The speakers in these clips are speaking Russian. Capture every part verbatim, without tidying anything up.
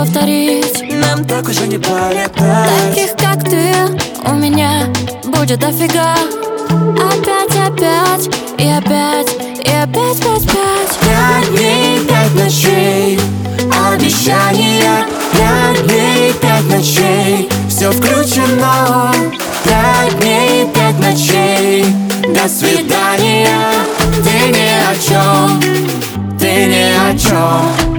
повторить. Нам так уже не полетать. Таких, как ты, у меня будет дофига. Опять, опять, и опять, и опять, пять, пять. Пять дней, пять ночей, обещания. Пять дней, пять ночей, все включено. Пять дней, пять ночей, до свидания. Ты ни о чем, ты ни о чем.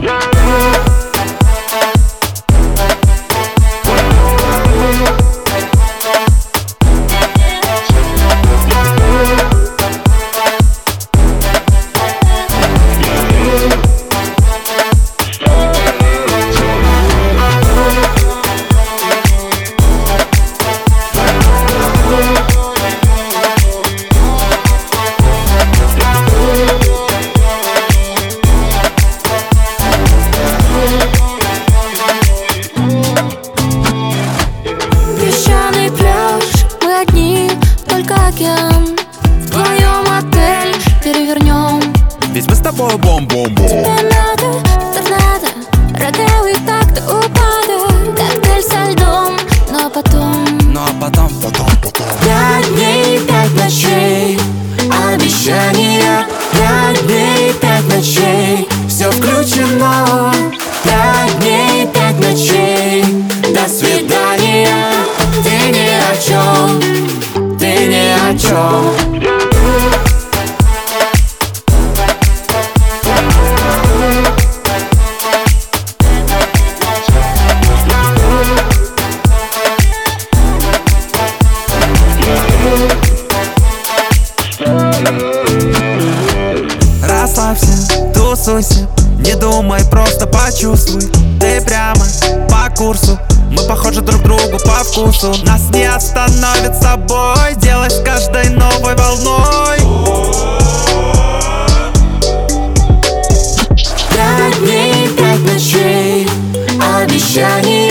Песчаный пляж, мы одни, только океан. Вдвоем отель перевернем. Ведь мы с тобой бом-бом-бом. Тебе надо, торнадо, родео и так-то упадок. Коктейль со льдом, но потом. Ну а потом, потом, потом. Пять дней, пять ночей, обещания. Пять дней, пять ночей, все включено. Пять дней, пять ночей, до свидания. Ты ни о чем, ты ни о чем. Расслабься, тусуйся, не думай, просто почувствуй. Ты прямо по курсу, мы похожи друг другу по вкусу. Нас не остановит собой, делай с каждой новой волной. Пять дней, пять ночей, обещания.